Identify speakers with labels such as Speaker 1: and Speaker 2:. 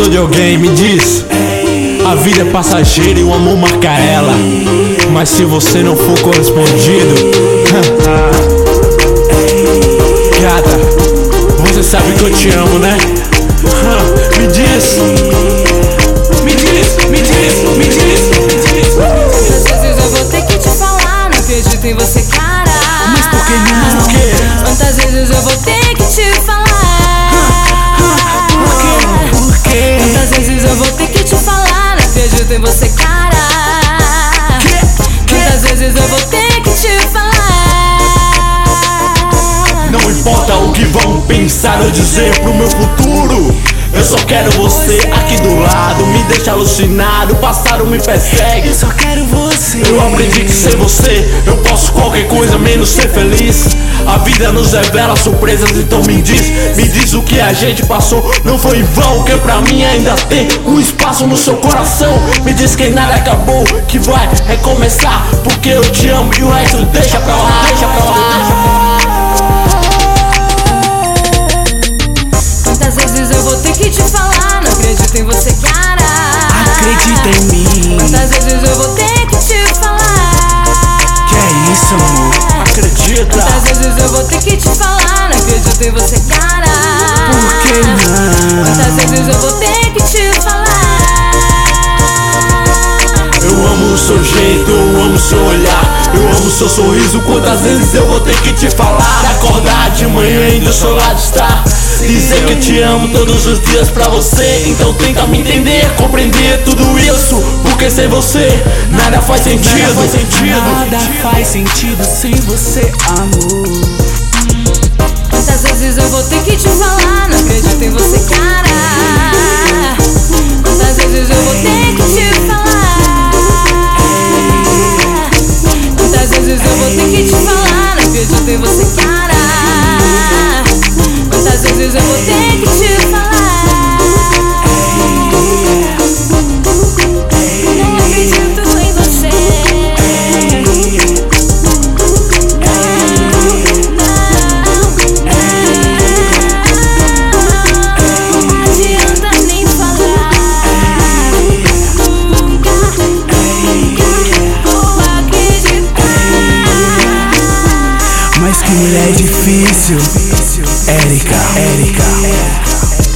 Speaker 1: de alguém, me diz. A vida é passageira e o amor marca ela. Mas se você não for correspondido, gata, você sabe que eu te amo, né? Me diz. Me diz, me diz, me diz, me diz.
Speaker 2: Quantas vezes eu vou ter que te falar, não acredito em você, cara.
Speaker 1: Mas por que não? Por quê?
Speaker 2: Quantas vezes eu vou ter que te falar?
Speaker 1: Por quê?
Speaker 2: Quantas vezes eu vou ter que te falar, não acredito em você, cara. Quantas vezes eu vou ter que te falar?
Speaker 1: Não importa o que vão pensar ou dizer pro meu futuro, eu só quero você aqui do lado. Me deixa alucinado, o passado me persegue.
Speaker 3: Eu só quero você.
Speaker 1: Eu aprendi que sem você eu posso qualquer coisa menos ser feliz. A vida nos revela surpresas, então me diz o que a gente passou não foi em vão. Que pra mim ainda tem um espaço no seu coração. Me diz que nada acabou, que vai recomeçar, porque eu te amo e o resto deixa pra lá, deixa pra lá, deixa pra lá.
Speaker 2: Quantas vezes eu vou ter que te falar, não acredito em você, cara.
Speaker 3: Acredita em mim.
Speaker 2: Quantas vezes eu vou ter que te falar?
Speaker 3: Que é isso, amor?
Speaker 1: Acredita?
Speaker 2: Quantas vezes eu vou ter que te falar, não acredito em você, cara.
Speaker 3: Por que não?
Speaker 2: Quantas vezes eu vou ter que te falar?
Speaker 1: Eu amo o seu jeito, eu amo o seu olhar, eu amo o seu sorriso. Quantas vezes eu vou ter que te falar? Acordar de manhã e do seu lado estar, dizer que te amo todos os dias pra você. Então tenta me entender, compreender tudo isso, porque sem você nada faz sentido.
Speaker 3: Nada faz sentido sem você, amor.
Speaker 2: Quantas vezes eu vou ter que te falar, não acredito em você, cara. Quantas vezes eu vou ter que te falar? Quantas vezes eu vou ter que te falar, não acredito em você, cara. Quantas vezes eu vou ter que te falar? Não acredito em você. Não adianta nem falar. Nunca vou acreditar.
Speaker 3: Mas que mulher difícil, Erika.